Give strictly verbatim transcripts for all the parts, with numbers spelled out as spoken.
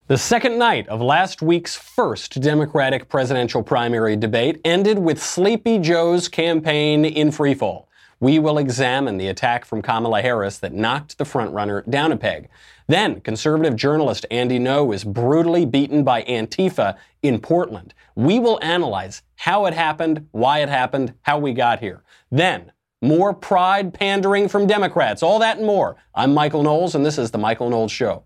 The second night of last week's first Democratic presidential primary debate ended with Sleepy Joe's campaign in freefall. We will examine the attack from Kamala Harris that knocked the frontrunner down a peg. Then, conservative journalist Andy Ngo is brutally beaten by Antifa in Portland. We will analyze how it happened, why it happened, how we got here. Then, more pride pandering from Democrats, all that and more. I'm Michael Knowles, and this is The Michael Knowles Show.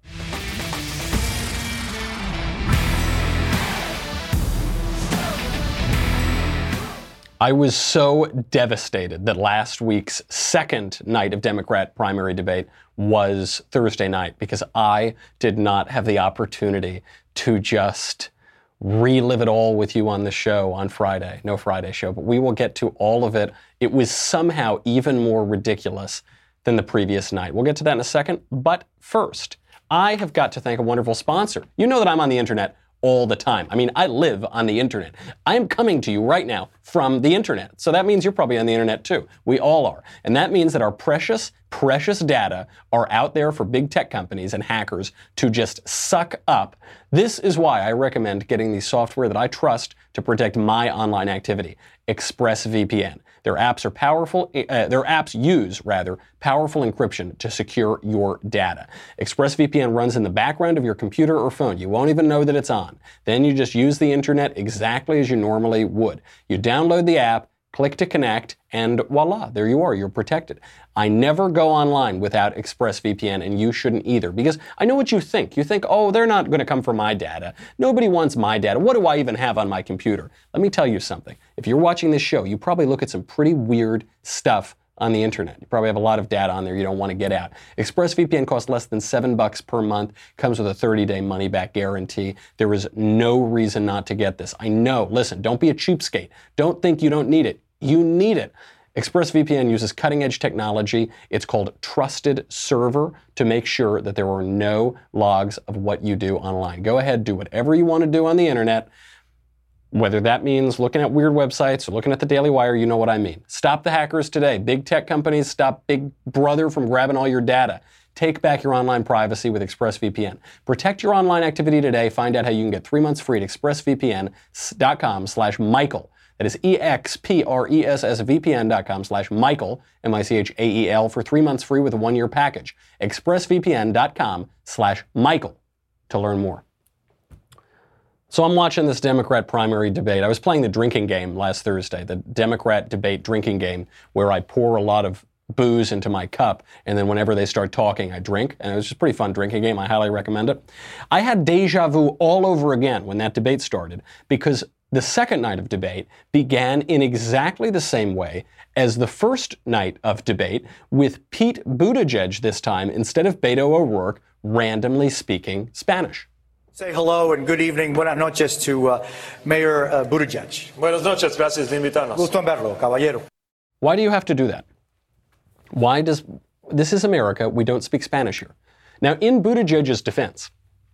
I was so devastated that last week's second night of Democrat primary debate was Thursday night because I did not have the opportunity to just relive it all with you on the show on Friday. No Friday show, but we will get to all of it. It was somehow even more ridiculous than the previous night. We'll get to that in a second, but first, I have got to thank a wonderful sponsor. You know that I'm on the internet all the time. I mean, I live on the internet. I am coming to you right now from the internet. So that means you're probably on the internet too. We all are. And that means that our precious, precious data are out there for big tech companies and hackers to just suck up. This is why I recommend getting the software that I trust to protect my online activity, ExpressVPN. Their apps are powerful, uh, their apps use, rather, powerful encryption to secure your data. ExpressVPN runs in the background of your computer or phone. You won't even know that it's on. Then you just use the internet exactly as you normally would. You download the app, click to connect, and voila, there you are, you're protected. I never go online without ExpressVPN, and you shouldn't either, because I know what you think. You think, oh, they're not going to come for my data. Nobody wants my data. What do I even have on my computer? Let me tell you something. If you're watching this show, you probably look at some pretty weird stuff on the internet. You probably have a lot of data on there you don't want to get out. ExpressVPN costs less than seven bucks per month, comes with a thirty-day money-back guarantee. There is no reason not to get this. I know, listen, don't be a cheapskate. Don't think you don't need it. You need it. ExpressVPN uses cutting-edge technology. It's called Trusted Server to make sure that there are no logs of what you do online. Go ahead, do whatever you want to do on the internet, whether that means looking at weird websites or looking at the Daily Wire, you know what I mean. Stop the hackers today. Big tech companies, stop Big Brother from grabbing all your data. Take back your online privacy with ExpressVPN. Protect your online activity today. Find out how you can get three months free at expressvpn.com slash Michael. That is E-X-P-R-E-S-S-V-P-N dot com slash Michael, M I C H A E L, for three months free with a one-year package. expressvpn.com slash Michael to learn more. So I'm watching this Democrat primary debate. I was playing the drinking game last Thursday, the Democrat debate drinking game, where I pour a lot of booze into my cup, and then whenever they start talking, I drink. And it was just a pretty fun drinking game. I highly recommend it. I had deja vu all over again when that debate started, because the second night of debate began in exactly the same way as the first night of debate, with Pete Buttigieg this time, instead of Beto O'Rourke, randomly speaking Spanish. Say hello and good evening, buenas noches to uh, Mayor uh, Buttigieg. Buenas noches, gracias de invitarnos. Gusto en verlo, caballero. Why do you have to do that? Why does, this is America, we don't speak Spanish here. Now, in Buttigieg's defense,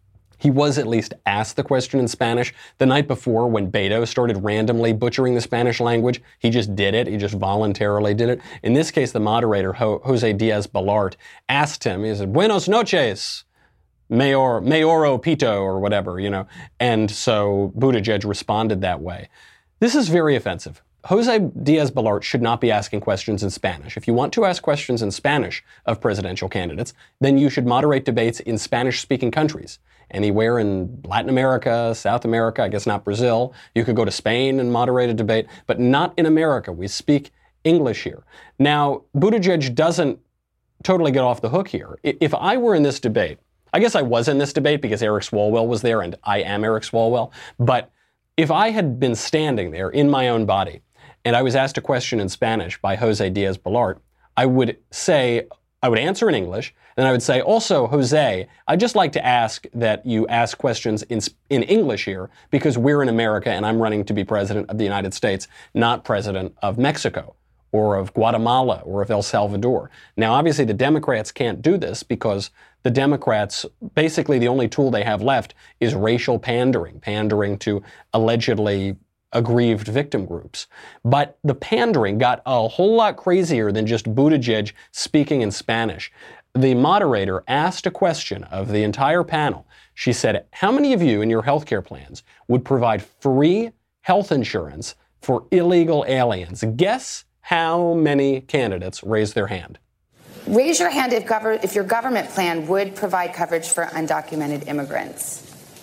he was at least asked the question in Spanish. The night before, when Beto started randomly butchering the Spanish language, he just did it. He just voluntarily did it. In this case, the moderator, Ho- Jose Diaz-Balart, asked him, he said, Buenos noches, Mayor, Mayoro Pito, or whatever, you know. And so Buttigieg responded that way. This is very offensive. Jose Diaz-Balart should not be asking questions in Spanish. If you want to ask questions in Spanish of presidential candidates, then you should moderate debates in Spanish-speaking countries. Anywhere in Latin America, South America, I guess not Brazil. You could go to Spain and moderate a debate, but not in America. We speak English here. Now, Buttigieg doesn't totally get off the hook here. If I were in this debate, I guess I was in this debate because Eric Swalwell was there, and I am Eric Swalwell, but if I had been standing there in my own body, and I was asked a question in Spanish by Jose Diaz-Balart, I would say, I would answer in English, and I would say, also, Jose, I'd just like to ask that you ask questions in in English here, because we're in America and I'm running to be president of the United States, not president of Mexico or of Guatemala or of El Salvador. Now, obviously, the Democrats can't do this because the Democrats, basically the only tool they have left is racial pandering, pandering to allegedly aggrieved victim groups. But the pandering got a whole lot crazier than just Buttigieg speaking in Spanish. the moderator asked a question of the entire panel. She said, how many of you in your healthcare plans would provide free health insurance for illegal aliens? Guess how many candidates raised their hand? Raise your hand if, gov- if your government plan would provide coverage for undocumented immigrants.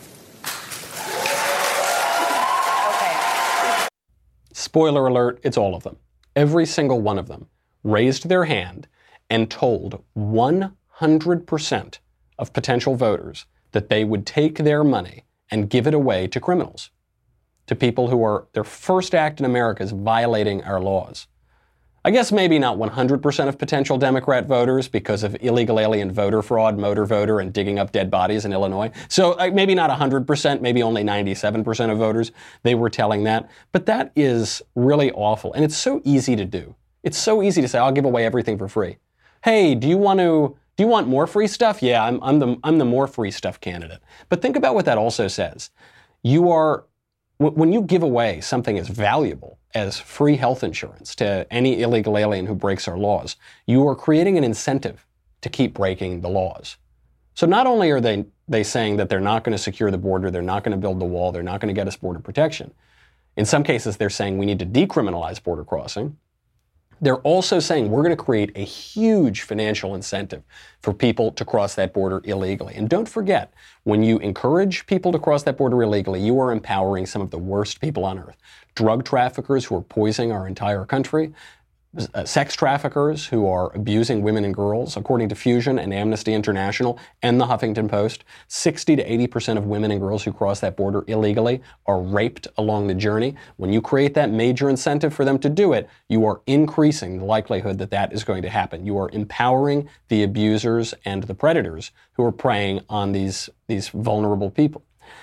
Okay. Spoiler alert, it's all of them. Every single one of them raised their hand and told one hundred percent of potential voters that they would take their money and give it away to criminals, to people who are, their first act in America is violating our laws. I guess maybe not one hundred percent of potential Democrat voters because of illegal alien voter fraud, motor voter, and digging up dead bodies in Illinois. So uh, maybe not one hundred percent, maybe only ninety-seven percent of voters, they were telling that. But that is really awful. And it's so easy to do. It's so easy to say, I'll give away everything for free. Hey, do you want to, do you want more free stuff? Yeah, I'm, I'm the, I'm the more free stuff candidate. But think about what that also says. You are, when you give away something as valuable as free health insurance to any illegal alien who breaks our laws, you are creating an incentive to keep breaking the laws. So not only are they, they saying that they're not going to secure the border, they're not going to build the wall, they're not going to get us border protection. In some cases, they're saying we need to decriminalize border crossing. They're also saying we're going to create a huge financial incentive for people to cross that border illegally. And don't forget, when you encourage people to cross that border illegally, you are empowering some of the worst people on earth. Drug traffickers who are poisoning our entire country, uh, sex traffickers who are abusing women and girls. According to Fusion and Amnesty International and the Huffington Post, sixty to eighty percent of women and girls who cross that border illegally are raped along the journey. When you create that major incentive for them to do it, you are increasing the likelihood that that is going to happen. You are empowering the abusers and the predators who are preying on these, these vulnerable people.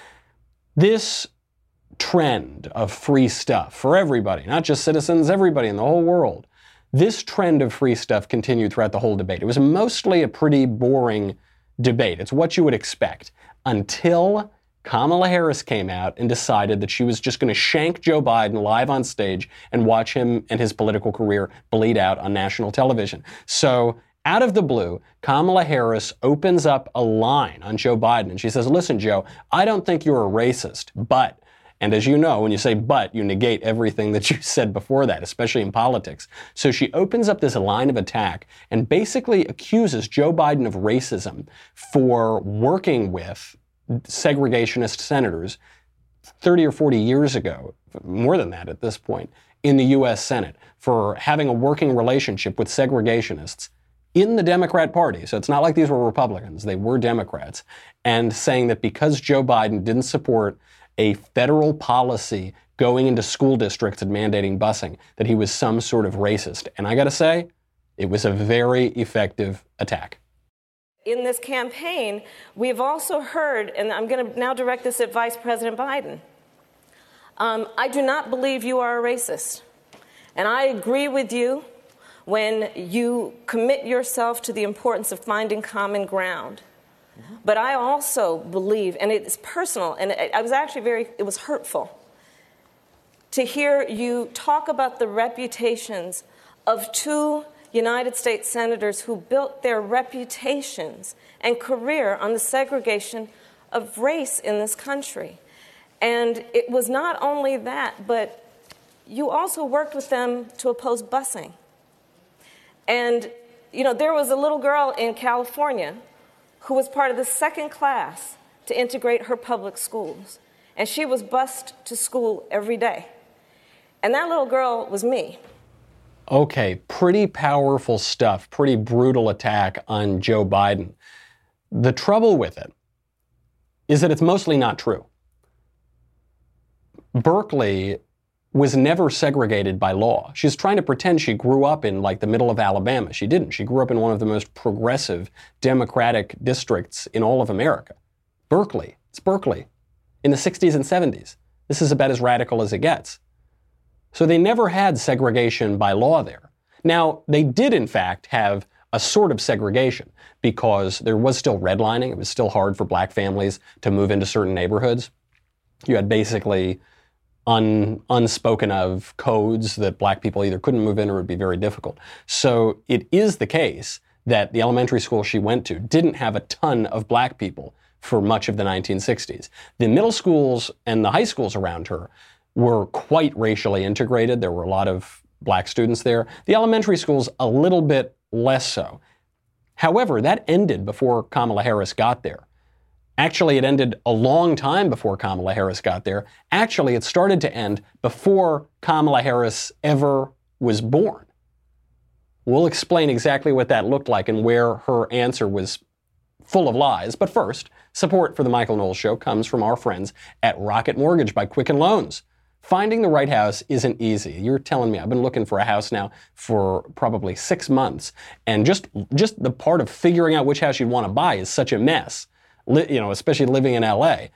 This trend of free stuff for everybody, not just citizens, everybody in the whole world, this trend of free stuff continued throughout the whole debate. It was mostly a pretty boring debate. It's what you would expect until Kamala Harris came out and decided that she was just going to shank Joe Biden live on stage and watch him and his political career bleed out on national television. So out of the blue, Kamala Harris opens up a line on Joe Biden and she says, listen, Joe, I don't think you're a racist, but, and as you know, when you say but, you negate everything that you said before that, especially in politics. So she opens up this line of attack and basically accuses Joe Biden of racism for working with segregationist senators thirty or forty years ago, more than that at this point, in the U S Senate, for having a working relationship with segregationists in the Democrat Party. So it's not like these were Republicans, they were Democrats, and saying that because Joe Biden didn't support a federal policy going into school districts and mandating busing, that he was some sort of racist. And I gotta say, it was a very effective attack. In this campaign, we've also heard, and I'm going to now direct this at Vice President Biden, um, I do not believe you are a racist. And I agree with you when you commit yourself to the importance of finding common ground. Mm-hmm. But I also believe, and it's personal, and it, I was actually very, it was hurtful to hear you talk about the reputations of two United States senators who built their reputations and career on the segregation of race in this country. And it was not only that, but you also worked with them to oppose busing. And, you know, there was a little girl in California who was part of the second class to integrate her public schools. And she was bused to school every day. And that little girl was me. Okay, pretty powerful stuff, pretty brutal attack on Joe Biden. The trouble with it is that it's mostly not true. Berkeley was never segregated by law. She's trying to pretend she grew up in like the middle of Alabama. She didn't. She grew up in one of the most progressive Democratic districts in all of America. Berkeley. It's Berkeley. In the sixties and seventies. This is about as radical as it gets. So they never had segregation by law there. Now, they did, in fact, have a sort of segregation because there was still redlining. It was still hard for black families to move into certain neighborhoods. You had basically un, unspoken of codes that black people either couldn't move in or it would be very difficult. So it is the case that the elementary school she went to didn't have a ton of black people for much of the nineteen sixties. The middle schools and the high schools around her were quite racially integrated. There were a lot of black students there. The elementary schools, a little bit less so. However, that ended before Kamala Harris got there. Actually, it ended a long time before Kamala Harris got there. Actually, it started to end before Kamala Harris ever was born. We'll explain exactly what that looked like and where her answer was full of lies. But first, support for the Michael Knowles Show comes from our friends at Rocket Mortgage by Quicken Loans. Finding the right house isn't easy. You're telling me I've been looking for a house now for probably six months, and just just the part of figuring out which house you'd want to buy is such a mess. Li- you know, especially living in L A.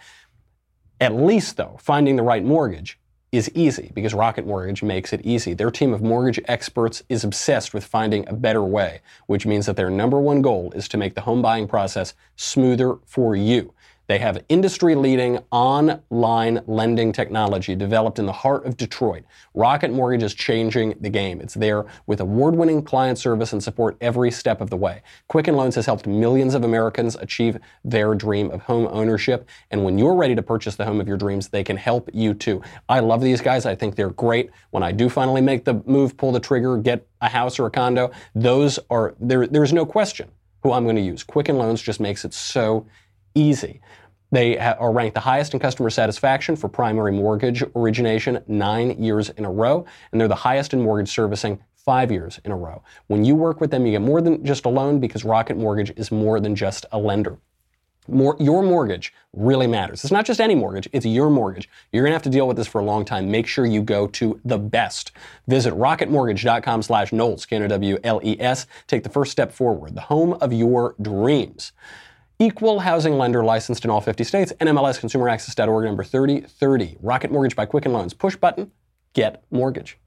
At least, though, finding the right mortgage is easy because Rocket Mortgage makes it easy. Their team of mortgage experts is obsessed with finding a better way, which means that their number one goal is to make the home buying process smoother for you. They have industry-leading online lending technology developed in the heart of Detroit. Rocket Mortgage is changing the game. It's there with award-winning client service and support every step of the way. Quicken Loans has helped millions of Americans achieve their dream of home ownership. And when you're ready to purchase the home of your dreams, they can help you too. I love these guys. I think they're great. When I do finally make the move, pull the trigger, get a house or a condo, those are, there. there's no question who I'm going to use. Quicken Loans just makes it so easy. They are ranked the highest in customer satisfaction for primary mortgage origination nine years in a row, and they're the highest in mortgage servicing five years in a row. When you work with them, you get more than just a loan because Rocket Mortgage is more than just a lender. More, your mortgage really matters. It's not just any mortgage, it's your mortgage. You're going to have to deal with this for a long time. Make sure you go to the best. Visit rocketmortgage.com slash Knowles, K N O W L E S. Take the first step forward, the home of your dreams. Equal housing lender licensed in all fifty states, N M L S consumer access dot org number thirty thirty. Rocket Mortgage by Quicken Loans. Push button, get mortgage.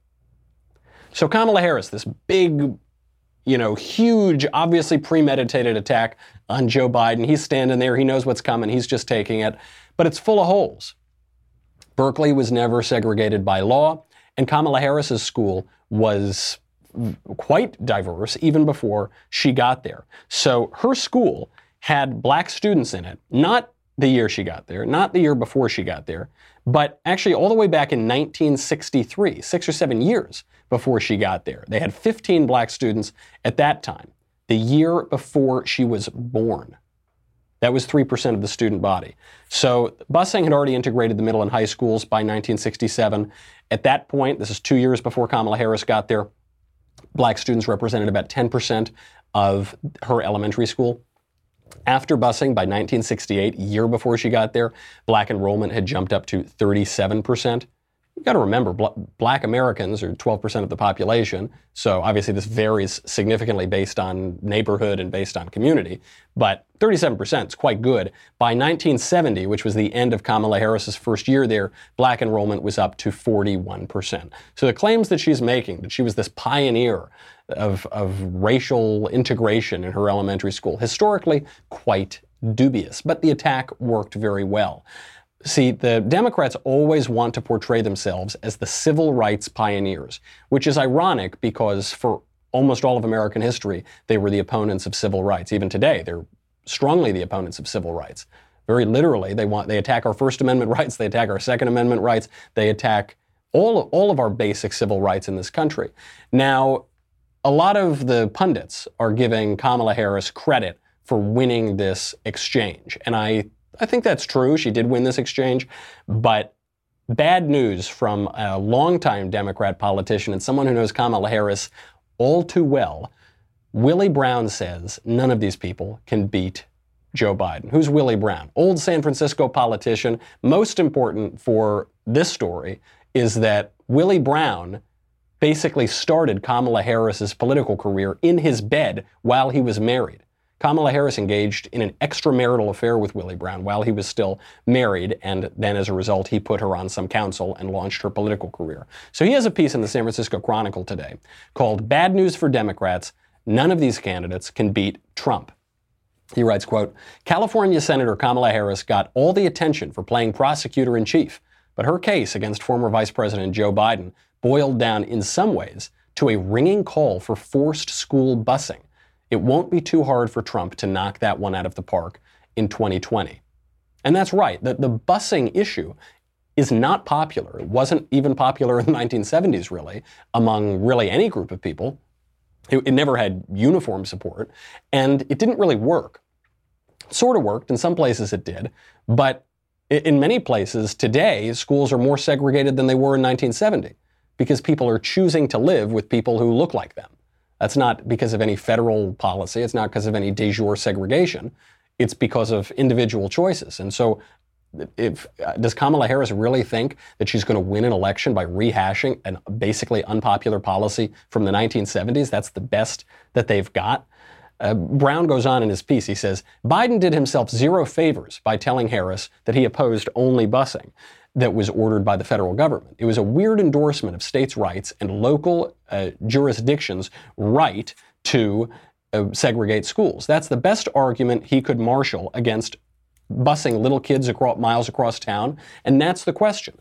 So Kamala Harris, this big, you know, huge, obviously premeditated attack on Joe Biden. He's standing there. He knows what's coming. He's just taking it. But it's full of holes. Berkeley was never segregated by law, and Kamala Harris's school was quite diverse even before she got there. So her school had black students in it, not the year she got there, not the year before she got there, but actually all the way back in nineteen sixty-three, six or seven years before she got there. They had fifteen black students at that time, the year before she was born. That was three percent of the student body. So busing had already integrated the middle and high schools by nineteen sixty-seven. At that point, this is two years before Kamala Harris got there, black students represented about ten percent of her elementary school. After busing, by nineteen sixty-eight, a year before she got there, black enrollment had jumped up to thirty-seven percent. You've got to remember, bl- black Americans are twelve percent of the population, so obviously this varies significantly based on neighborhood and based on community, but thirty-seven percent is quite good. By nineteen seventy, which was the end of Kamala Harris's first year there, black enrollment was up to forty-one percent. So the claims that she's making, that she was this pioneer of, of racial integration in her elementary school, historically quite dubious, but the attack worked very well. See, the Democrats always want to portray themselves as the civil rights pioneers, which is ironic because for almost all of American history, they were the opponents of civil rights. Even today, they're strongly the opponents of civil rights. Very literally, they want they attack our First Amendment rights, they attack our Second Amendment rights, they attack all of, all of our basic civil rights in this country. Now, a lot of the pundits are giving Kamala Harris credit for winning this exchange, and I I think that's true. She did win this exchange, but bad news from a longtime Democrat politician and someone who knows Kamala Harris all too well. Willie Brown says none of these people can beat Joe Biden. Who's Willie Brown? Old San Francisco politician. Most important for this story is that Willie Brown basically started Kamala Harris's political career in his bed while he was married. Kamala Harris engaged in an extramarital affair with Willie Brown while he was still married, and then as a result, he put her on some council and launched her political career. So he has a piece in the San Francisco Chronicle today called "Bad News for Democrats. None of these candidates can beat Trump." He writes, quote, "California Senator Kamala Harris got all the attention for playing prosecutor in chief, but her case against former Vice President Joe Biden boiled down in some ways to a ringing call for forced school busing. it won't be too hard for Trump to knock that one out of the park in twenty twenty. And that's right. The, the busing issue is not popular. It wasn't even popular in the nineteen seventies, really, among really any group of people. It, it never had uniform support, and it didn't really work. It sort of worked. In some places it did, but in many places today, schools are more segregated than they were in nineteen seventy because people are choosing to live with people who look like them. That's not because of any federal policy. It's not because of any de jure segregation. It's because of individual choices. And so if uh, does Kamala Harris really think that she's going to win an election by rehashing a basically unpopular policy from the nineteen seventies? That's the best that they've got. Uh, Brown goes on in his piece. He says, Biden did himself zero favors by telling Harris that he opposed only busing that was ordered by the federal government. It was a weird endorsement of states' rights and local uh, jurisdictions' right to uh, segregate schools. That's the best argument he could marshal against busing little kids across, miles across town. And that's the question.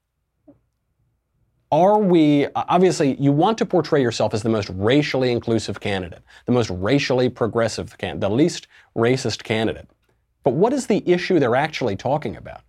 Are we, obviously, you want to portray yourself as the most racially inclusive candidate, the most racially progressive candidate, the least racist candidate. But what is the issue they're actually talking about?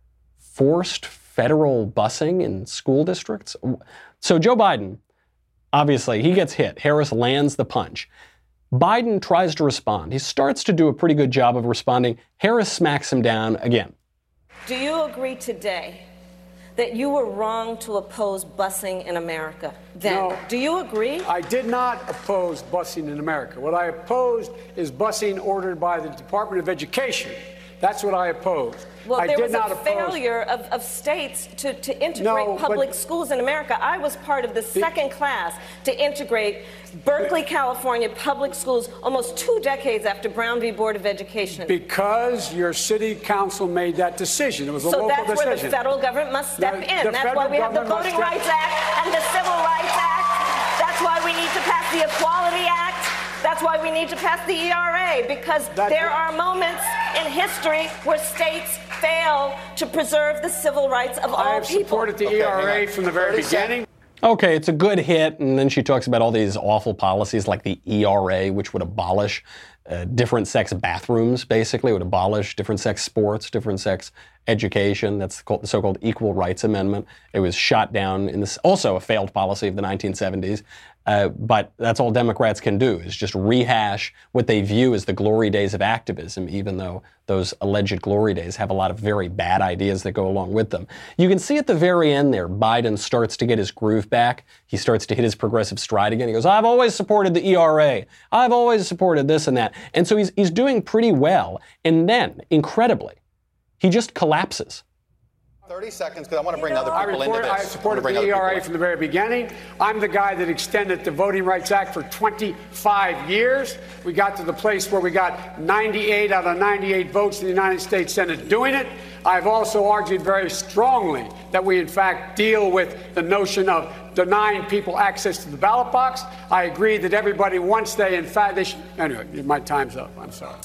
Forced federal busing in school districts? So Joe Biden, obviously, he gets hit. Harris lands the punch. Biden tries to respond. He starts to do a pretty good job of responding. Harris smacks him down again. Do you agree today that you were wrong to oppose busing in America then? No. Do you agree? I did not oppose busing in America. What I opposed is busing ordered by the Department of Education. That's what I opposed. Well, I there did was not a oppose... failure of, of states to, to integrate No, public but... schools in America. I was part of the second class to integrate Berkeley, California public schools almost two decades after Brown v. Board of Education. Because your city council made that decision. It was a so local that's decision. where the federal government must step The- in. the That's why we have the federal Voting government Rights must Act and the Civil Rights Act. That's why we need to pass the Equality Act. That's why we need to pass the E R A, because That's there what- are moments in history where states fail to preserve the civil rights of I all have people. supported the Okay, E R A hang on. from the very beginning. Okay, it's a good hit, and then she talks about all these awful policies like the E R A, which would abolish uh, different sex bathrooms, basically. It would abolish different sex sports, different sex education. That's called the so-called Equal Rights Amendment. It was shot down in this, also a failed policy of the nineteen seventies. Uh, but that's all Democrats can do, is just rehash what they view as the glory days of activism, even though those alleged glory days have a lot of very bad ideas that go along with them. You can see at the very end there, Biden starts to get his groove back. He starts to hit his progressive stride again. He goes, I've always supported the E R A. I've always supported this and that. And so he's, he's doing pretty well. And then, incredibly, he just collapses. thirty seconds, because I want to bring You other know, I, people report, into I this. supported wanna the bring E other R people A in. from the very beginning. I'm the guy that extended the Voting Rights Act for twenty-five years. We got to the place where we got ninety-eight out of ninety-eight votes in the United States Senate doing it. I've also argued very strongly that we, in fact, deal with the notion of denying people access to the ballot box. I agree that everybody, once they, in fact, they should. Anyway, my time's up. I'm sorry.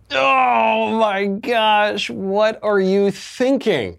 Oh my gosh, what are you thinking?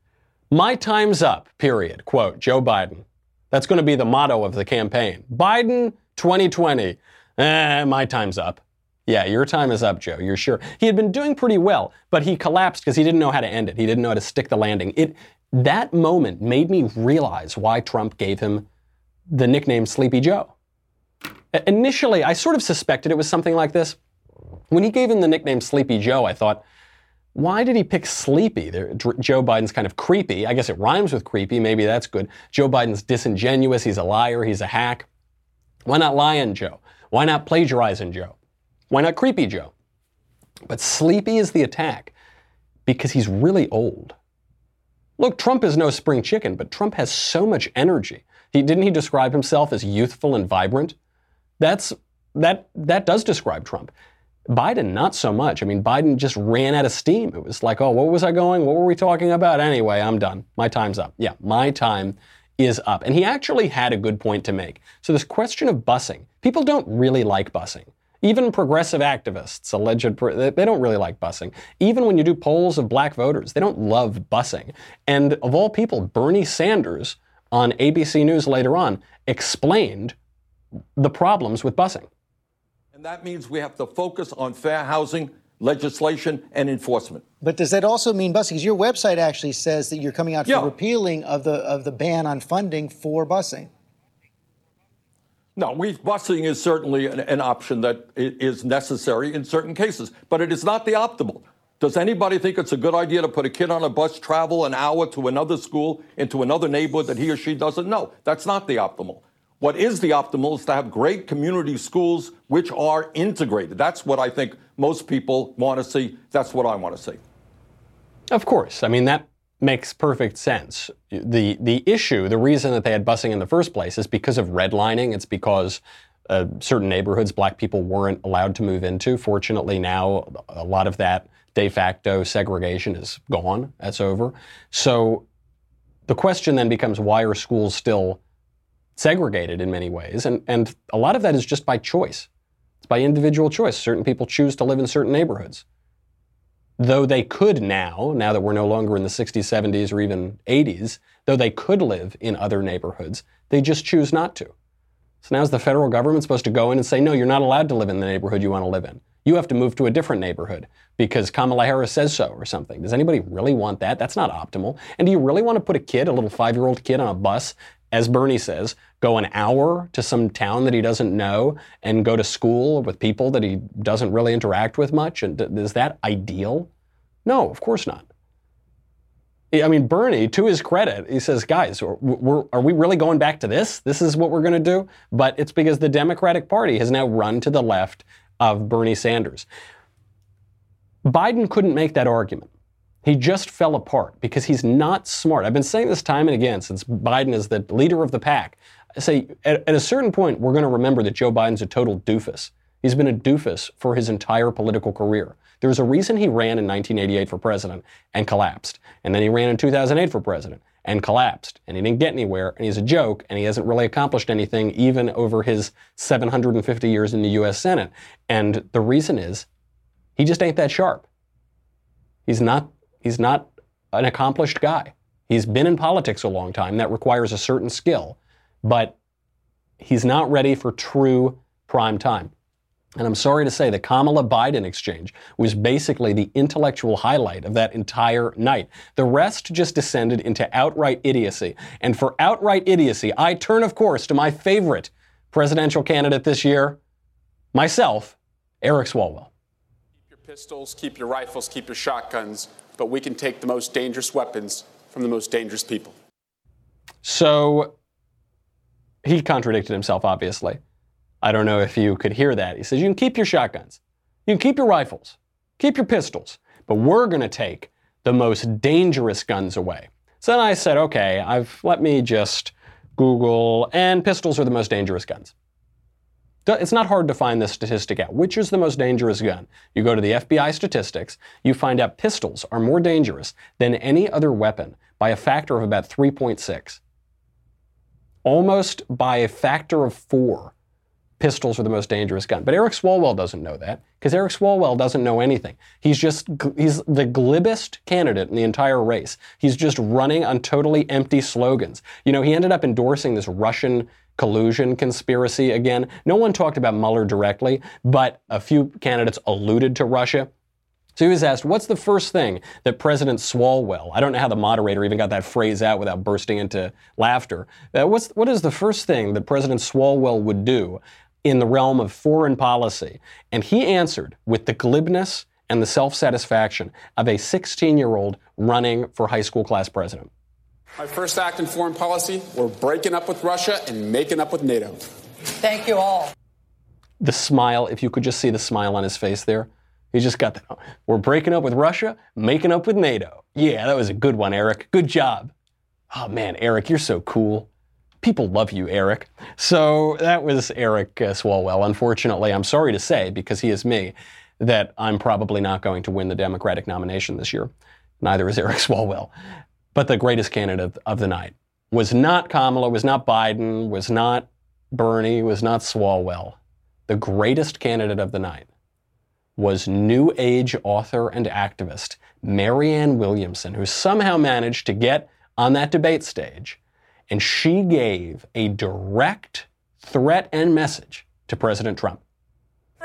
My time's up, period. Quote, Joe Biden. That's going to be the motto of the campaign. Biden twenty twenty. Eh, my time's up. Yeah, your time is up, Joe. You're sure. He had been doing pretty well, but he collapsed because he didn't know how to end it. He didn't know how to stick the landing. It, that moment made me realize why Trump gave him the nickname Sleepy Joe. Initially, I sort of suspected it was something like this. When he gave him the nickname Sleepy Joe, I thought, why did he pick Sleepy? There, Joe Biden's kind of creepy. I guess it rhymes with creepy. Maybe that's good. Joe Biden's disingenuous. He's a liar. He's a hack. Why not Lion Joe? Why not Plagiarizing Joe? Why not Creepy Joe? But Sleepy is the attack because he's really old. Look, Trump is no spring chicken, but Trump has so much energy. He, didn't he describe himself as youthful and vibrant? That's, that, that does describe Trump. Biden, not so much. I mean, Biden just ran out of steam. It was like, oh, what was I going? What were we talking about? Anyway, I'm done. My time's up. Yeah, my time is up. And he actually had a good point to make. So this question of busing, people don't really like busing. Even progressive activists, alleged, they don't really like busing. Even when you do polls of black voters, they don't love busing. And of all people, Bernie Sanders on A B C News later on explained the problems with busing. And that means we have to focus on fair housing legislation and enforcement. But does that also mean busing? Because your website actually says that you're coming out for Yeah. repealing of the of the ban on funding for busing. No, we, busing is certainly an, an option that i- is necessary in certain cases, but it is not the optimal. Does anybody think it's a good idea to put a kid on a bus, travel an hour to another school, into another neighborhood that he or she doesn't know? That's not the optimal. What is the optimal is to have great community schools which are integrated. That's what I think most people want to see. That's what I want to see. Of course. I mean, that makes perfect sense. The the issue, the reason that they had busing in the first place is because of redlining. It's because uh, certain neighborhoods black people weren't allowed to move into. Fortunately, now a lot of that de facto segregation is gone. That's over. So the question then becomes, why are schools still segregated in many ways? And, and a lot of that is just by choice. It's by individual choice. Certain people choose to live in certain neighborhoods. Though they could now, now that we're no longer in the sixties, seventies, or even eighties, though they could live in other neighborhoods, they just choose not to. So now is the federal government supposed to go in and say, no, you're not allowed to live in the neighborhood you want to live in. You have to move to a different neighborhood because Kamala Harris says so or something. Does anybody really want that? That's not optimal. And do you really want to put a kid, a little five-year-old kid on a bus, as Bernie says, go an hour to some town that he doesn't know and go to school with people that he doesn't really interact with much? And is that ideal? No, of course not. I mean, Bernie, to his credit, he says, guys, we're, are we really going back to this? This is what we're going to do? But it's because the Democratic Party has now run to the left of Bernie Sanders. Biden couldn't make that argument. He just fell apart because he's not smart. I've been saying this time and again since Biden is the leader of the pack. I say, at, at a certain point, we're going to remember that Joe Biden's a total doofus. He's been a doofus for his entire political career. There's a reason he ran in nineteen eighty-eight for president and collapsed. And then he ran in two thousand eight for president and collapsed. And he didn't get anywhere. And he's a joke. And he hasn't really accomplished anything even over his seven hundred fifty years in the U S Senate. And the reason is he just ain't that sharp. He's not, he's not an accomplished guy. He's been in politics a long time. That requires a certain skill. But he's not ready for true prime time. And I'm sorry to say the Kamala Biden exchange was basically the intellectual highlight of that entire night. The rest just descended into outright idiocy. And for outright idiocy, I turn, of course, to my favorite presidential candidate this year, myself, Eric Swalwell. Keep your pistols, keep your rifles, keep your shotguns, but we can take the most dangerous weapons from the most dangerous people. So he contradicted himself, obviously. I don't know if you could hear that. He says, you can keep your shotguns, you can keep your rifles, keep your pistols, but we're going to take the most dangerous guns away. So then I said, okay, I've let me just Google, and pistols are the most dangerous guns. It's not hard to find this statistic out. Which is the most dangerous gun? You go to the F B I statistics, you find out pistols are more dangerous than any other weapon by a factor of about three point six. Almost by a factor of four. Pistols are the most dangerous gun. But Eric Swalwell doesn't know that because Eric Swalwell doesn't know anything. He's just, he's the glibest candidate in the entire race. He's just running on totally empty slogans. You know, he ended up endorsing this Russian collusion conspiracy again. No one talked about Mueller directly, but a few candidates alluded to Russia. So he was asked, what's the first thing that President Swalwell, I don't know how the moderator even got that phrase out without bursting into laughter. Uh, what's, what is the first thing that President Swalwell would do in the realm of foreign policy? And he answered with the glibness and the self-satisfaction of a sixteen-year-old running for high school class president. My first act in foreign policy, we're breaking up with Russia and making up with NATO. Thank you all. The smile, if you could just see the smile on his face there. He just got that. We're breaking up with Russia, making up with NATO. Yeah, that was a good one, Eric. Good job. Oh, man, Eric, you're so cool. People love you, Eric. So that was Eric uh, Swalwell. Unfortunately, I'm sorry to say, because he is me, that I'm probably not going to win the Democratic nomination this year. Neither is Eric Swalwell. But the greatest candidate of the night was not Kamala, was not Biden, was not Bernie, was not Swalwell. The greatest candidate of the night was New Age author and activist Marianne Williamson, who somehow managed to get on that debate stage. And she gave a direct threat and message to President Trump.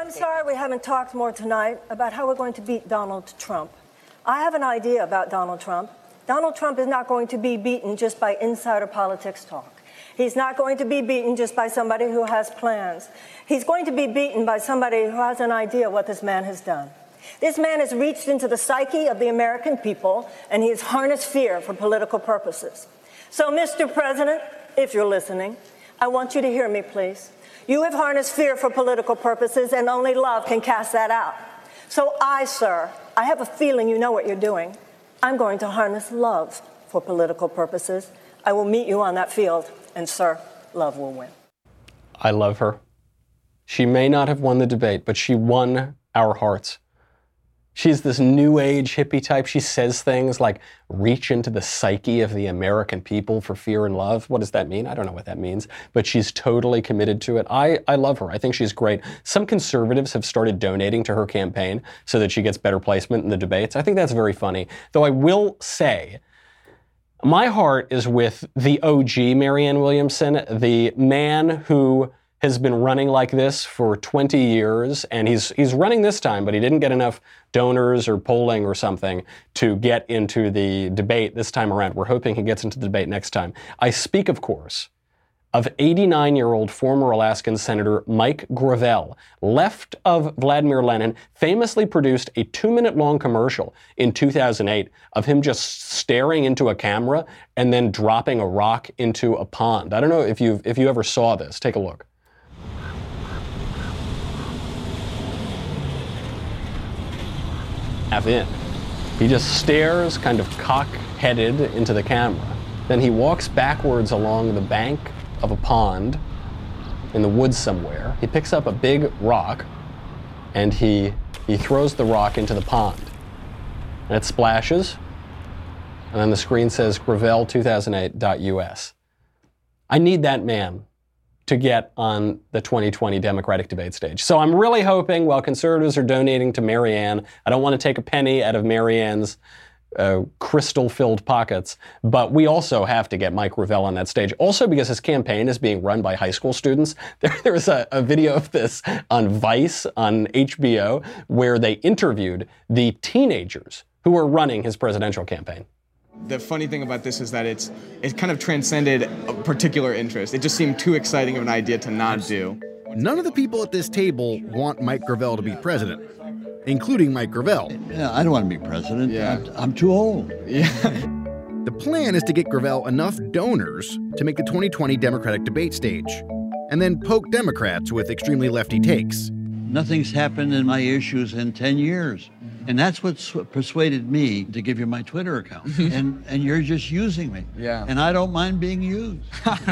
I'm sorry we haven't talked more tonight about how we're going to beat Donald Trump. I have an idea about Donald Trump. Donald Trump is not going to be beaten just by insider politics talk. He's not going to be beaten just by somebody who has plans. He's going to be beaten by somebody who has an idea what this man has done. This man has reached into the psyche of the American people, and he has harnessed fear for political purposes. So, Mister President, if you're listening, I want you to hear me, please. You have harnessed fear for political purposes, and only love can cast that out. So I, sir, I have a feeling you know what you're doing. I'm going to harness love for political purposes. I will meet you on that field, and, sir, love will win. I love her. She may not have won the debate, but she won our hearts. She's this new age hippie type. She says things like, reach into the psyche of the American people for fear and love. What does that mean? I don't know what that means, but she's totally committed to it. I, I love her. I think she's great. Some conservatives have started donating to her campaign so that she gets better placement in the debates. I think that's very funny. Though I will say, my heart is with the O G Marianne Williamson, the man who has been running like this for twenty years, and he's he's running this time, but he didn't get enough donors or polling or something to get into the debate this time around. We're hoping he gets into the debate next time. I speak, of course, of eighty-nine-year-old former Alaskan Senator Mike Gravel, left of Vladimir Lenin, famously produced a two-minute-long commercial in two thousand eight of him just staring into a camera and then dropping a rock into a pond. I don't know if you if you ever saw this. Take a look. Half in. He just stares kind of cock-headed into the camera. Then he walks backwards along the bank of a pond in the woods somewhere. He picks up a big rock and he he throws the rock into the pond. And it splashes. And then the screen says Gravel two thousand eight dot U S. I need that man to get on the twenty twenty Democratic debate stage. So I'm really hoping, while conservatives are donating to Marianne, I don't want to take a penny out of Marianne's uh, crystal-filled pockets, but we also have to get Mike Gravel on that stage. Also because his campaign is being run by high school students. There, there was a, a video of this on Vice, on H B O, where they interviewed the teenagers who were running his presidential campaign. The funny thing about this is that it's it kind of transcended a particular interest. It just seemed too exciting of an idea to not do. None of the people at this table want Mike Gravel to be president, including Mike Gravel. Yeah, I don't want to be president. Yeah. I'm, I'm too old. Yeah. The plan is to get Gravel enough donors to make the twenty twenty Democratic debate stage, and then poke Democrats with extremely lefty takes. Nothing's happened in my issues in ten years. And that's what persuaded me to give you my Twitter account. and and you're just using me. Yeah. And I don't mind being used.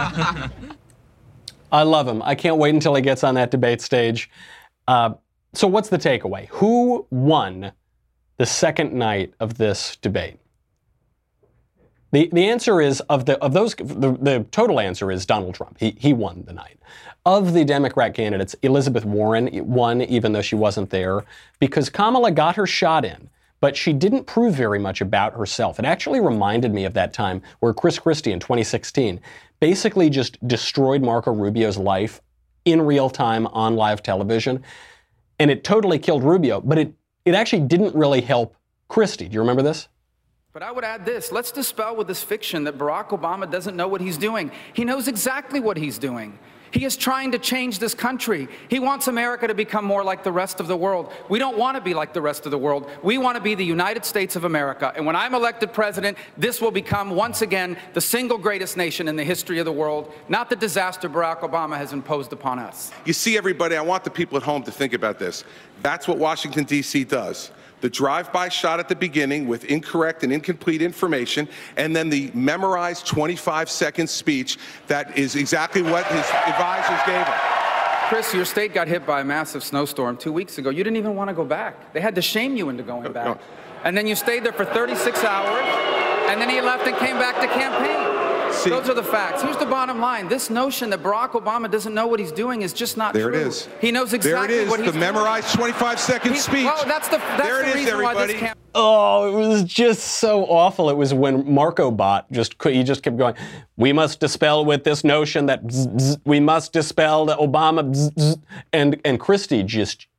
I love him. I can't wait until he gets on that debate stage. Uh, so what's the takeaway? Who won the second night of this debate? The the answer is, of the of those, the, the total answer is Donald Trump. He he won the night. Of the Democrat candidates, Elizabeth Warren won, even though she wasn't there, because Kamala got her shot in, but she didn't prove very much about herself. It actually reminded me of that time where Chris Christie in twenty sixteen basically just destroyed Marco Rubio's life in real time on live television, and it totally killed Rubio, but it, it actually didn't really help Christie. Do you remember this? But I would add this. Let's dispel with this fiction that Barack Obama doesn't know what he's doing. He knows exactly what he's doing. He is trying to change this country. He wants America to become more like the rest of the world. We don't want to be like the rest of the world. We want to be the United States of America. And when I'm elected president, this will become, once again, the single greatest nation in the history of the world, not the disaster Barack Obama has imposed upon us. You see, everybody, I want the people at home to think about this. That's what Washington, D C does. The drive-by shot at the beginning with incorrect and incomplete information, and then the memorized twenty-five second speech that is exactly what his advisors gave him. Chris, your state got hit by a massive snowstorm two weeks ago. You didn't even want to go back. They had to shame you into going back. No. And then you stayed there for thirty-six hours, and then he left and came back to campaign. See, those are the facts. Here's the bottom line. This notion that Barack Obama doesn't know what he's doing is just not there true. There it is. He knows exactly there it is, what he's the memorized twenty-five second he's, speech. Well, that's the, that's there the it reason is, everybody. why this campaign... Oh, it was just so awful. It was when Marco Bot just he just kept going, we must dispel with this notion that bzz, bzz, we must dispel that Obama bzz, bzz, and and Christie just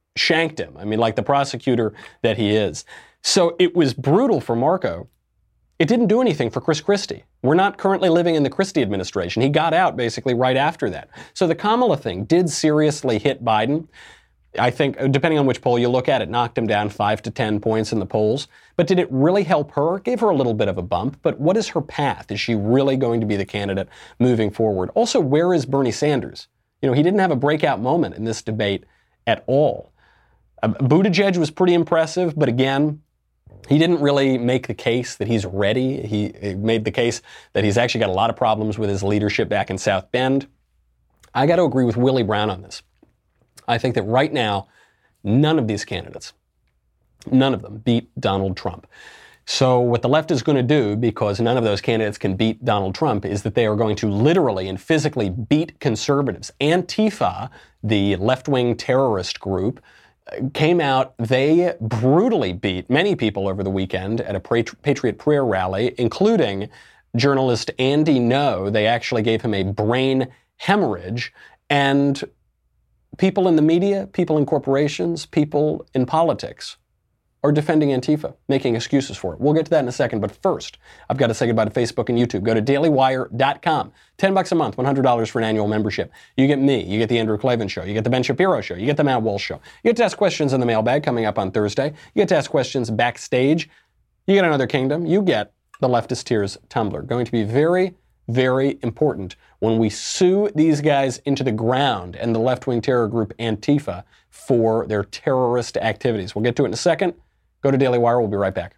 shanked him. I mean, like the prosecutor that he is. So it was brutal for Marco. It didn't do anything for Chris Christie. We're not currently living in the Christie administration. He got out basically right after that. So the Kamala thing did seriously hit Biden. I think, depending on which poll you look at, it knocked him down five to ten points in the polls. But did it really help her? It gave her a little bit of a bump. But what is her path? Is she really going to be the candidate moving forward? Also, where is Bernie Sanders? You know, he didn't have a breakout moment in this debate at all. Uh, Buttigieg was pretty impressive, but again, he didn't really make the case that he's ready. He, he made the case that he's actually got a lot of problems with his leadership back in South Bend. I got to agree with Willie Brown on this. I think that right now, none of these candidates, none of them beat Donald Trump. So what the left is going to do, because none of those candidates can beat Donald Trump, is that they are going to literally and physically beat conservatives. Antifa, the left-wing terrorist group, came out. They brutally beat many people over the weekend at a Patriot Prayer rally, including journalist Andy Ngo. They actually gave him a brain hemorrhage. And people in the media, people in corporations, people in politics are defending Antifa, making excuses for it. We'll get to that in a second, but first, I've got to say goodbye to Facebook and YouTube. Go to daily wire dot com. ten bucks a month, one hundred dollars for an annual membership. You get me, you get the Andrew Klavan Show, you get the Ben Shapiro Show, you get the Matt Walsh Show. You get to ask questions in the mailbag coming up on Thursday. You get to ask questions backstage. You get Another Kingdom. You get the Leftist Tears Tumblr. Going to be very, very important when we sue these guys into the ground and the left-wing terror group Antifa for their terrorist activities. We'll get to it in a second. Go to Daily Wire. We'll be right back.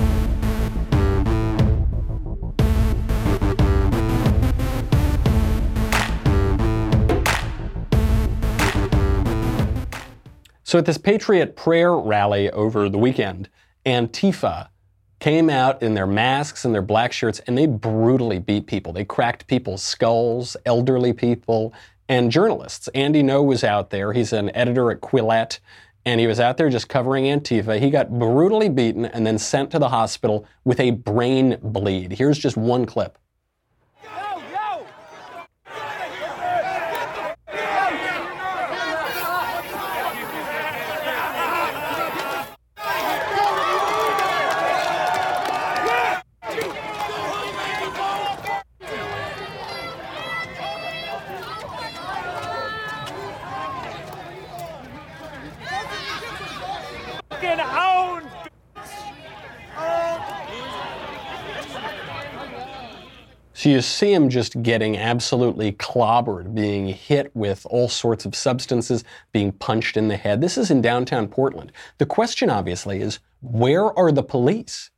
So at this Patriot Prayer rally over the weekend, Antifa came out in their masks and their black shirts, and they brutally beat people. They cracked people's skulls, elderly people, and journalists. Andy Ngo was out there. He's an editor at Quillette, and he was out there just covering Antifa. He got brutally beaten and then sent to the hospital with a brain bleed. Here's just one clip. So you see him just getting absolutely clobbered, being hit with all sorts of substances, being punched in the head. This is in downtown Portland. The question, obviously, is where are the police?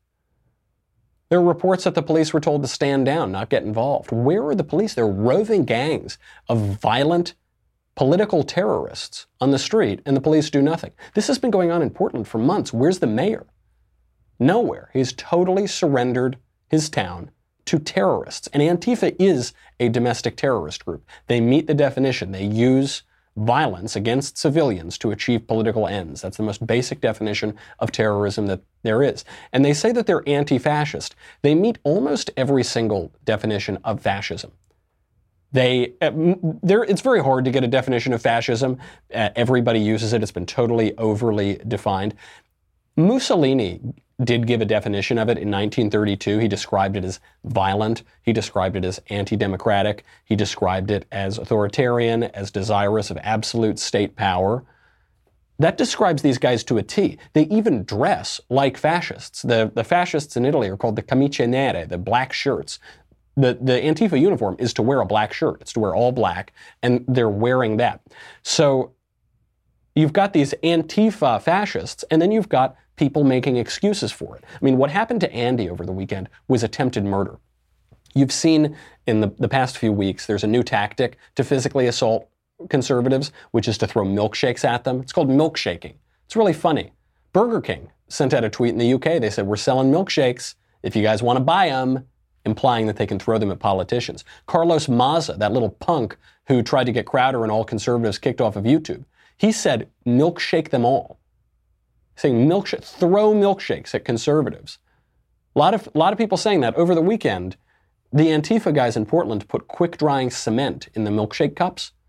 There are reports that the police were told to stand down, not get involved. Where are the police? There are roving gangs of violent political terrorists on the street, and the police do nothing. This has been going on in Portland for months. Where's the mayor? Nowhere. He's totally surrendered his town to terrorists. And Antifa is a domestic terrorist group. They meet the definition. They use violence against civilians to achieve political ends. That's the most basic definition of terrorism that there is. And they say that they're anti-fascist. They meet almost every single definition of fascism. They, uh, it's very hard to get a definition of fascism. Uh, everybody uses it. It's been totally overly defined. Mussolini did give a definition of it in nineteen thirty-two. He described it as violent. He described it as anti-democratic. He described it as authoritarian, as desirous of absolute state power. That describes these guys to a T. They even dress like fascists. The, the fascists in Italy are called the camicie nere, the black shirts. The, the Antifa uniform is to wear a black shirt. It's to wear all black, and they're wearing that. So you've got these Antifa fascists, and then you've got people making excuses for it. I mean, what happened to Andy over the weekend was attempted murder. You've seen in the, the past few weeks, there's a new tactic to physically assault conservatives, which is to throw milkshakes at them. It's called milkshaking. It's really funny. Burger King sent out a tweet in the U K. They said, we're selling milkshakes if you guys want to buy them, implying that they can throw them at politicians. Carlos Maza, that little punk who tried to get Crowder and all conservatives kicked off of YouTube, he said, milkshake them all. Saying milkshake, throw milkshakes at conservatives. A lot of, a lot of people saying that. Over the weekend, the Antifa guys in Portland put quick-drying cement in the milkshake cups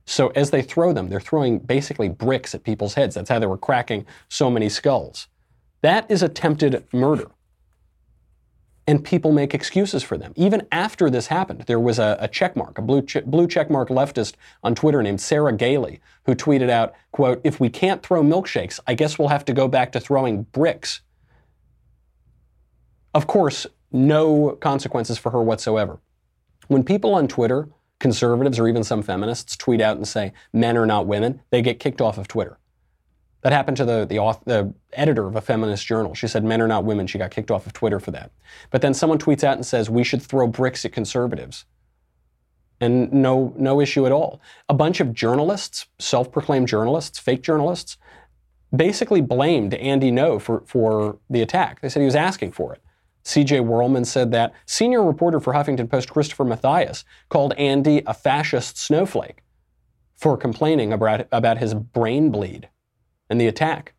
So as they throw them, they're throwing basically bricks at people's heads. That's how they were cracking so many skulls. That is attempted murder. And people make excuses for them. Even after this happened, there was a, a checkmark, a blue, che- blue checkmark leftist on Twitter named Sarah Gailey, who tweeted out, quote, "If we can't throw milkshakes, I guess we'll have to go back to throwing bricks." Of course, no consequences for her whatsoever. When people on Twitter, conservatives or even some feminists, tweet out and say men are not women, they get kicked off of Twitter. That happened to the, the, author, the editor of a feminist journal. She said men are not women. She got kicked off of Twitter for that. But then someone tweets out and says we should throw bricks at conservatives. And no, no issue at all. A bunch of journalists, self-proclaimed journalists, fake journalists, basically blamed Andy Ngo for, for the attack. They said he was asking for it. C J Whirlman said that. Senior reporter for Huffington Post, Christopher Mathias, called Andy a fascist snowflake for complaining about, about his brain bleed and the attack.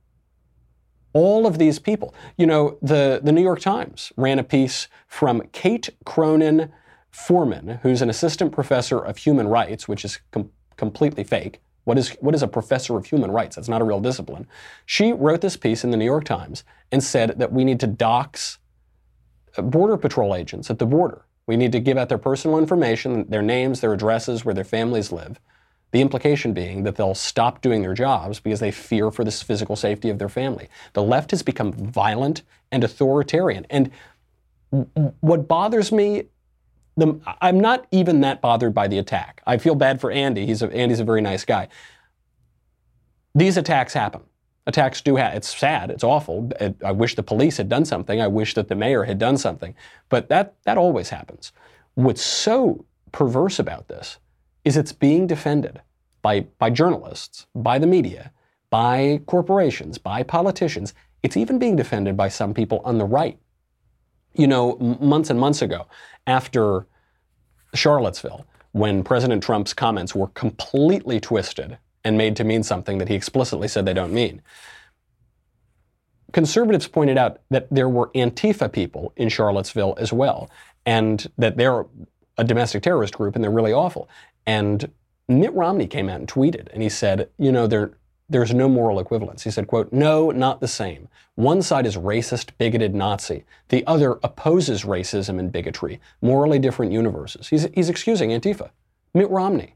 All of these people. You know, the, the New York Times ran a piece from Kate Cronin Foreman, who's an assistant professor of human rights, which is com- completely fake. What is, what is a professor of human rights? That's not a real discipline. She wrote this piece in the New York Times and said that we need to dox Border Patrol agents at the border. We need to give out their personal information, their names, their addresses, where their families live. The implication being that they'll stop doing their jobs because they fear for the physical safety of their family. The left has become violent and authoritarian. And w- what bothers me, the, I'm not even that bothered by the attack. I feel bad for Andy. He's a, Andy's a very nice guy. These attacks happen. Attacks do happen. It's sad. It's awful. It, I wish the police had done something. I wish that the mayor had done something. But that, that always happens. What's so perverse about this is it's being defended by, by journalists, by the media, by corporations, by politicians. It's even being defended by some people on the right. You know, m- months and months ago, after Charlottesville, when President Trump's comments were completely twisted and made to mean something that he explicitly said they don't mean, conservatives pointed out that there were Antifa people in Charlottesville as well, and that they're a domestic terrorist group and they're really awful. And Mitt Romney came out and tweeted, and he said, you know, there, there's no moral equivalence. He said, quote, "No, not the same. One side is racist, bigoted Nazi. The other opposes racism and bigotry. Morally different universes." He's, he's excusing Antifa. Mitt Romney.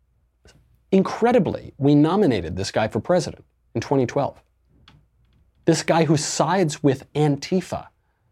Incredibly, we nominated this guy for president in twenty twelve. This guy who sides with Antifa.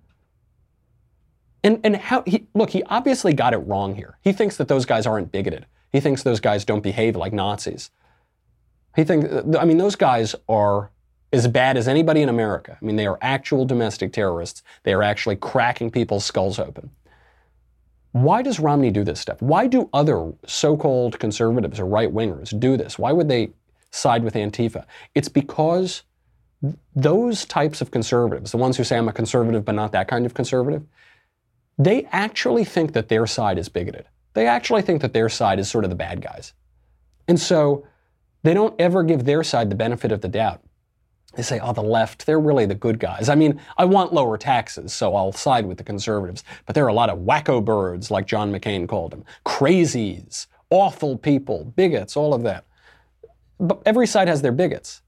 And, and how, he, look, he obviously got it wrong here. He thinks that those guys aren't bigoted. He thinks those guys don't behave like Nazis. He thinks, I mean, those guys are as bad as anybody in America. I mean, they are actual domestic terrorists. They are actually cracking people's skulls open. Why does Romney do this stuff? Why do other so-called conservatives or right-wingers do this? Why would they side with Antifa? It's because those types of conservatives, the ones who say I'm a conservative but not that kind of conservative, they actually think that their side is bigoted. They actually think that their side is sort of the bad guys. And so they don't ever give their side the benefit of the doubt. They say, oh, the left, they're really the good guys. I mean, I want lower taxes, so I'll side with the conservatives. But there are a lot of wacko birds, like John McCain called them. Crazies, awful people, bigots, all of that. But every side has their bigots.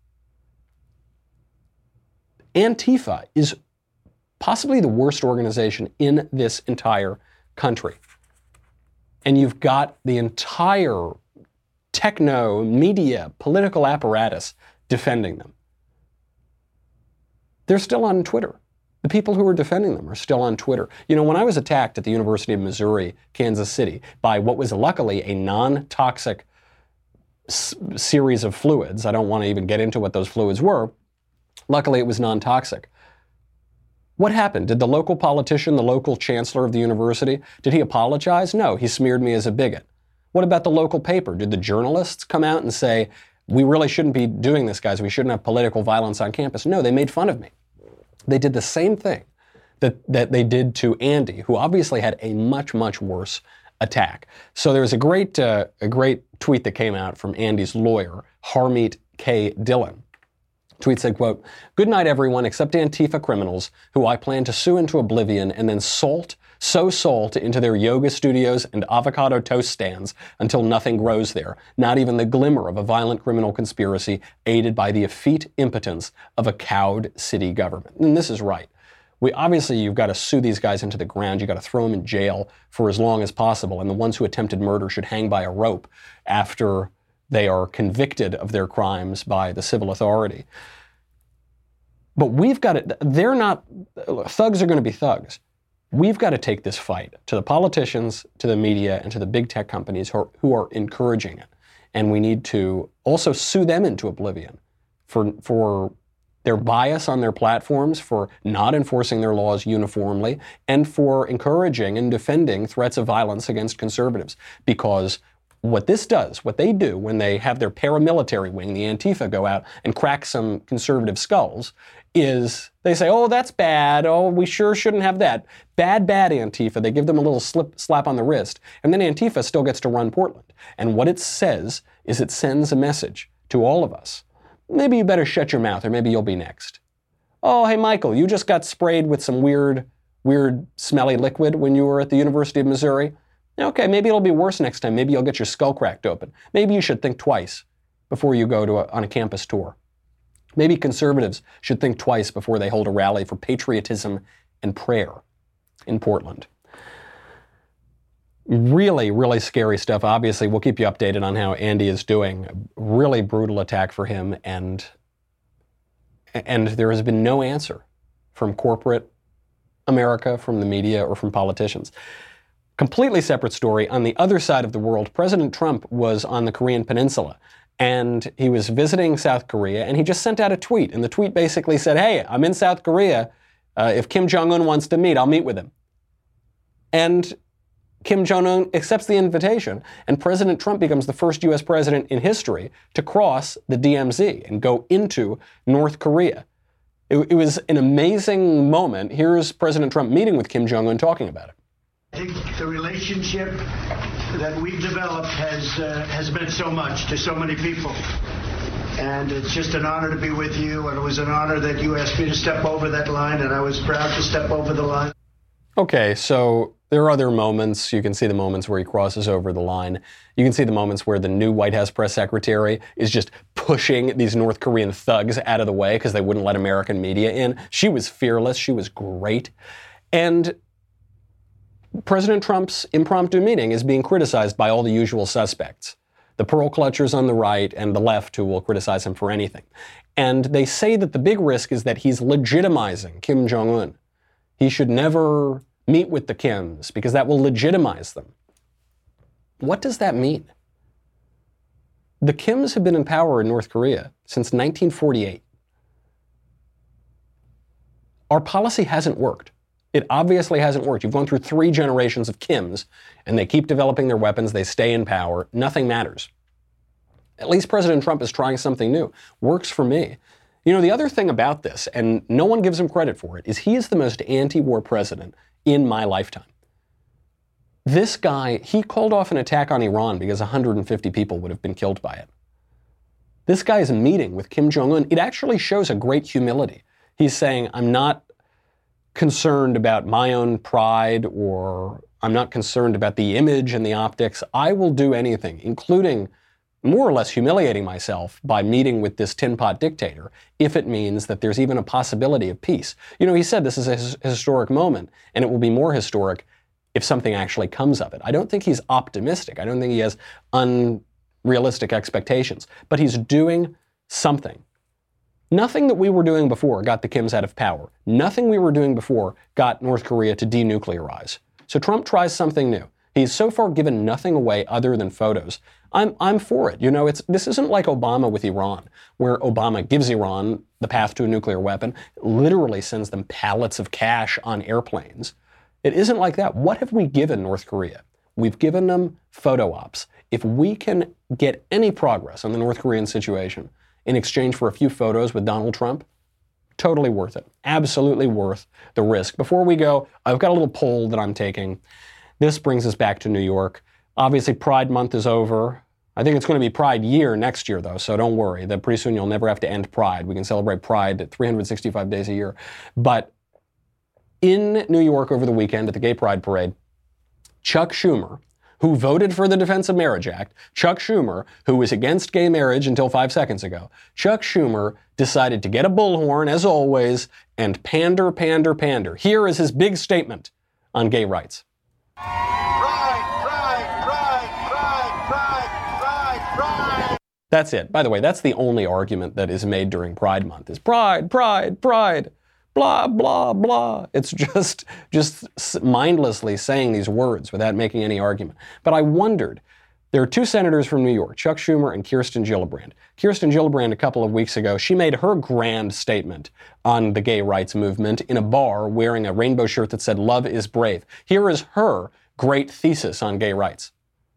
Antifa is possibly the worst organization in this entire country. And you've got the entire techno, media, political apparatus defending them. They're still on Twitter. The people who are defending them are still on Twitter. You know, when I was attacked at the University of Missouri, Kansas City, by what was luckily a non-toxic s- series of fluids, I don't want to even get into what those fluids were. Luckily, it was non-toxic. What happened? Did the local politician, the local chancellor of the university, did he apologize? No, he smeared me as a bigot. What about the local paper? Did the journalists come out and say, we really shouldn't be doing this, guys. We shouldn't have political violence on campus? No, they made fun of me. They did the same thing that, that they did to Andy, who obviously had a much, much worse attack. So there was a great, uh, a great tweet that came out from Andy's lawyer, Harmeet K. Dillon. Tweet said, quote, "Good night, everyone, except Antifa criminals, who I plan to sue into oblivion and then salt sow salt into their yoga studios and avocado toast stands until nothing grows there, not even the glimmer of a violent criminal conspiracy aided by the effete impotence of a cowed city government. And this is right. We obviously, you've got to sue these guys into the ground. You've got to throw them in jail for as long as possible. And the ones who attempted murder should hang by a rope after they are convicted of their crimes by the civil authority. But we've got to, they're not, thugs are going to be thugs. We've got to take this fight to the politicians, to the media, and to the big tech companies who are, who are encouraging it. And we need to also sue them into oblivion for, for their bias on their platforms, for not enforcing their laws uniformly, and for encouraging and defending threats of violence against conservatives. Because what this does, what they do when they have their paramilitary wing, the Antifa, go out and crack some conservative skulls, is they say, oh, that's bad. Oh, we sure shouldn't have that. Bad, bad Antifa. They give them a little slip, slap on the wrist. And then Antifa still gets to run Portland. And what it says is it sends a message to all of us. Maybe you better shut your mouth, or maybe you'll be next. Oh, hey, Michael, you just got sprayed with some weird, weird, smelly liquid when you were at the University of Missouri. Okay, maybe it'll be worse next time. Maybe you'll get your skull cracked open. Maybe you should think twice before you go to a, on a campus tour. Maybe conservatives should think twice before they hold a rally for patriotism and prayer in Portland. Really, really scary stuff. Obviously, we'll keep you updated on how Andy is doing. Really brutal attack for him, and, and there has been no answer from corporate America, from the media, or from politicians. Completely separate story. On the other side of the world, President Trump was on the Korean Peninsula, and he was visiting South Korea, and he just sent out a tweet. And the tweet basically said, hey, I'm in South Korea. Uh, if Kim Jong-un wants to meet, I'll meet with him. And Kim Jong-un accepts the invitation, and President Trump becomes the first U S president in history to cross the D M Z and go into North Korea. It, it was an amazing moment. Here's President Trump meeting with Kim Jong-un talking about it. I think the relationship that we've developed has uh, has meant so much to so many people. And it's just an honor to be with you, and it was an honor that you asked me to step over that line, and I was proud to step over the line. Okay, so there are other moments. You can see the moments where he crosses over the line. You can see the moments where the new White House press secretary is just pushing these North Korean thugs out of the way because they wouldn't let American media in. She was fearless. She was great. And President Trump's impromptu meeting is being criticized by all the usual suspects. The pearl clutchers on the right and the left who will criticize him for anything. And they say that the big risk is that he's legitimizing Kim Jong-un. He should never meet with the Kims because that will legitimize them. What does that mean? The Kims have been in power in North Korea since nineteen forty-eight. Our policy hasn't worked. It obviously hasn't worked. You've gone through three generations of Kims, and they keep developing their weapons. They stay in power. Nothing matters. At least President Trump is trying something new. Works for me. You know, the other thing about this, and no one gives him credit for it, is he is the most anti-war president in my lifetime. This guy, he called off an attack on Iran because one hundred fifty people would have been killed by it. This guy is meeting with Kim Jong-un. It actually shows a great humility. He's saying, I'm not concerned about my own pride, or I'm not concerned about the image and the optics. I will do anything, including more or less humiliating myself by meeting with this tin pot dictator, if it means that there's even a possibility of peace. You know, he said this is a his- historic moment, and it will be more historic if something actually comes of it. I don't think he's optimistic. I don't think he has unrealistic expectations, but he's doing something. Nothing that we were doing before got the Kims out of power. Nothing we were doing before got North Korea to denuclearize. So Trump tries something new. He's so far given nothing away other than photos. I'm I'm for it. You know, it's this isn't like Obama with Iran, where Obama gives Iran the path to a nuclear weapon, literally sends them pallets of cash on airplanes. It isn't like that. What have we given North Korea? We've given them photo ops. If we can get any progress on the North Korean situation in exchange for a few photos with Donald Trump, totally worth it. Absolutely worth the risk. Before we go, I've got a little poll that I'm taking. This brings us back to New York. Obviously, Pride Month is over. I think it's going to be Pride Year next year, though, so don't worry. That pretty soon you'll never have to end Pride. We can celebrate Pride three hundred sixty-five days a year. But in New York over the weekend at the Gay Pride Parade, Chuck Schumer, who voted for the Defense of Marriage Act, Chuck Schumer, who was against gay marriage until five seconds ago, Chuck Schumer decided to get a bullhorn, as always, and pander, pander, pander. Here is his big statement on gay rights. That's it. By the way, that's the only argument that is made during Pride Month is pride, pride, pride, blah, blah, blah. It's just, just mindlessly saying these words without making any argument. But I wondered, there are two senators from New York, Chuck Schumer and Kirsten Gillibrand. Kirsten Gillibrand, a couple of weeks ago, she made her grand statement on the gay rights movement in a bar wearing a rainbow shirt that said, "Love is brave." Here is her great thesis on gay rights.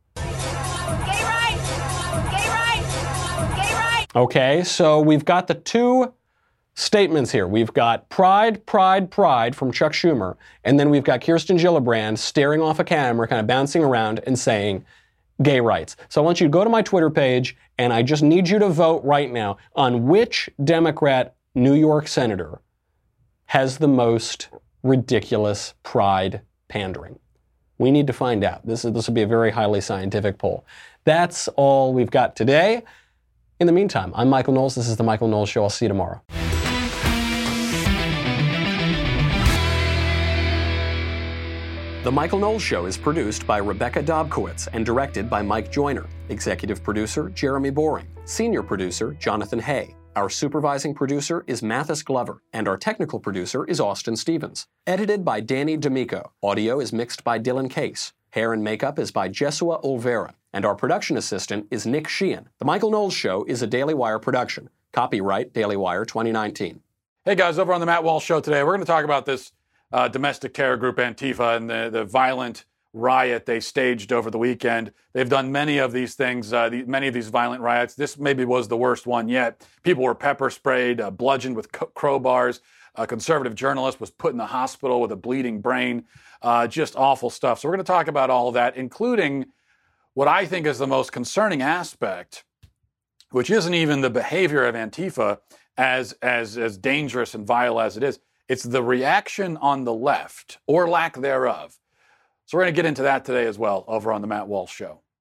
Okay, so we've got the two statements here. We've got pride, pride, pride from Chuck Schumer, and then we've got Kirsten Gillibrand staring off a camera, kind of bouncing around and saying gay rights. So I want you to go to my Twitter page, and I just need you to vote right now on which Democrat New York senator has the most ridiculous pride pandering. We need to find out. This is, this will be a very highly scientific poll. That's all we've got today. In the meantime, I'm Michael Knowles. This is The Michael Knowles Show. I'll see you tomorrow. The Michael Knowles Show is produced by Rebecca Dobkowitz and directed by Mike Joyner. Executive producer, Jeremy Boring. Senior producer, Jonathan Hay. Our supervising producer is Mathis Glover, and our technical producer is Austin Stevens. Edited by Danny D'Amico. Audio is mixed by Dylan Case. Hair and makeup is by Jesua Olvera, and our production assistant is Nick Sheehan. The Michael Knowles Show is a Daily Wire production. Copyright Daily Wire twenty nineteen. Hey guys, over on the Matt Walsh Show today, we're going to talk about this uh, domestic terror group Antifa and the, the violent riot they staged over the weekend. They've done many of these things, uh, the, many of these violent riots. This maybe was the worst one yet. People were pepper sprayed, uh, bludgeoned with c- crowbars. A conservative journalist was put in the hospital with a bleeding brain. Uh, just awful stuff. So we're going to talk about all of that, including what I think is the most concerning aspect, which isn't even the behavior of Antifa as, as, as dangerous and vile as it is. It's the reaction on the left, or lack thereof. So we're going to get into that today as well over on the Matt Walsh Show.